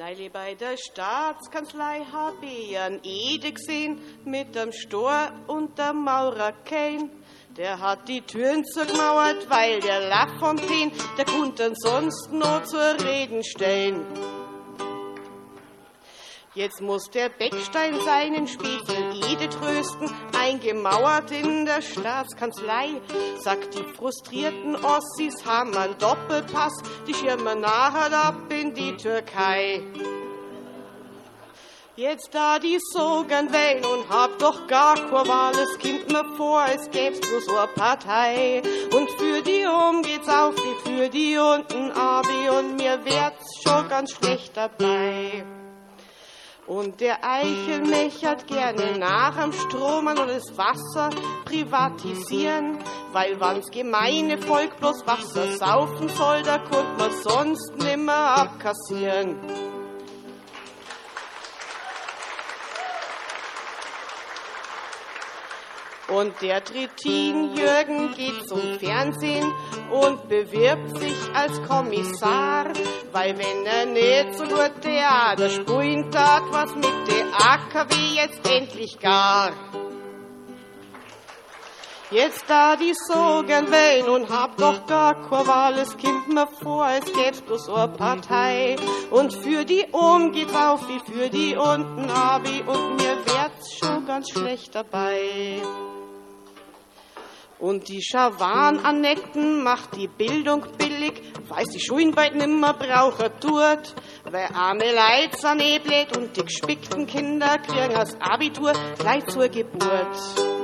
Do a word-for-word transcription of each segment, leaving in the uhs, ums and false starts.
Neili bei der Staatskanzlei hab ich einen Ede gesehen mit dem Stor und der Maurer Kane. Der hat die Türen zugemauert, weil der Lafontaine, der konnte sonst nur zur Reden stehen. Jetzt muss der Beckstein seinen Spätzl Ede trösten, eingemauert in der Staatskanzlei. Sagt, die frustrierten Ossis haben einen Doppelpass, die schirmen nachher ab in die Türkei. Jetzt da die sogen wählen und hab doch gar keine Wahl, es kommt mir vor, es gäb's bloß so eine Partei. Und für die oben geht's auf wie für die unten abi und mir wär's schon ganz schlecht dabei. Und der Eichel mechert gerne nach am Strom und das Wasser privatisieren, weil wann's gemeine Volk bloß Wasser saufen soll, da konnt man sonst nimmer abkassieren. Und der Trittin Jürgen geht zum Fernsehen und bewirbt sich als Kommissar, weil wenn er nicht so gut Theater spielen tat, was mit der A K W jetzt endlich gar. Jetzt da die Sogen wählen und hab doch gar keine Wahl, es kommt mir vor, es gäb's bloß so eine Partei. Und für die oben geht's auf wie für die unten abi und mir wär's schon ganz schlecht dabei. Und die Schawan-Annekten macht die Bildung billig, weiß die Schulen bald nimmer brauchen tut. Weil arme Leid sind eh blöd und die gespickten Kinder kriegen das Abitur gleich zur Geburt.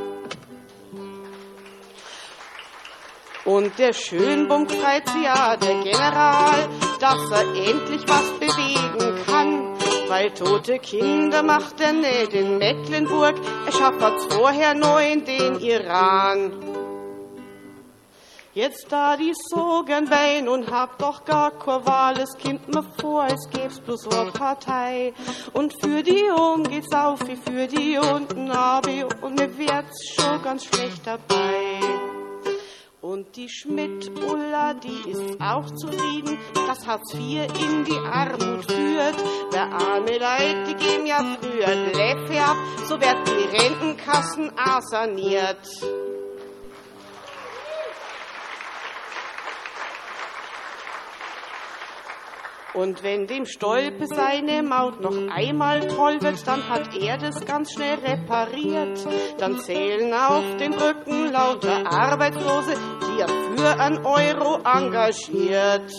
Und der Schönbunk freut sich ja, der General, dass er endlich was bewegen kann. Weil tote Kinder macht er nicht in Mecklenburg, er schafft was vorher noch in den Iran. Jetzt da die Sogen wählen und hab doch gar keine Wahl, es kommt mir vor, es gäb's bloß so eine Partei. Und für die oben geht's auf wie für die unten abi und mir wär's schon ganz schlecht dabei. Und die Schmidt-Ulla, die ist auch zufrieden, dass Hartz vier in die Armut führt. Der arme Leute, die geben ja früher Läpfe ab, so werden die Rentenkassen auch saniert. Und wenn dem Stolpe seine Maut noch einmal toll wird, dann hat er das ganz schnell repariert. Dann zählen auf den Rücken lauter Arbeitslose, die er für einen Euro engagiert.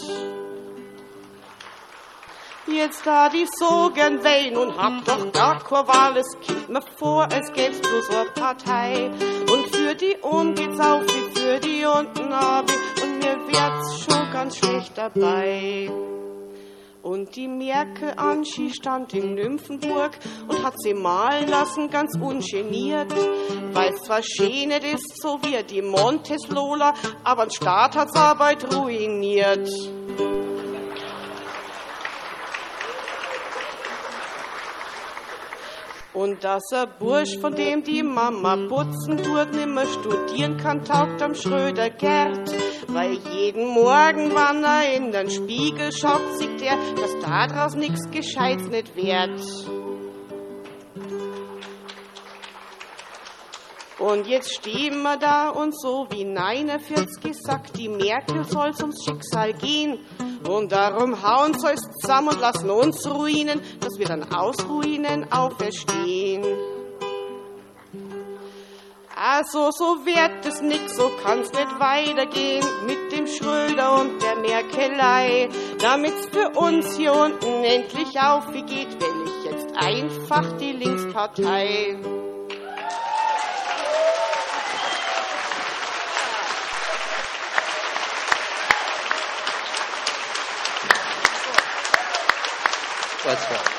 Jetzt da die Sogen wählen und hab doch gar keine Wahl, es kommt mir vor, es gäb's bloß so eine Partei. Und für die oben geht's auf wie für die unten abi und mir wär's schon ganz schlecht dabei. Und die Merkel Anschi stand in Nymphenburg und hat sie malen lassen, ganz ungeniert. Weil's zwar schön nicht ist, so wie die Montes Lola, aber den Staat hat's Arbeit ruiniert. Und dass ein Bursch, von dem die Mama putzen tut, nimmer studieren kann, taugt am Schröder Gerd. Weil jeden Morgen, wann er in den Spiegel schaut, sieht er, dass da draus nix Gescheites nicht wird. Und jetzt stehen wir da und so wie neunundvierzig sagt, die Merkel soll's ums Schicksal gehen. Und darum hauen sie uns zusammen und lassen uns ruinen, dass wir dann aus Ruinen auferstehen. Also so wird es nix, so kann's nicht weitergehen mit dem Schröder und der Merkelei. Damit's für uns hier unten endlich aufgeht, wähl ich jetzt einfach die Linkspartei. That's right.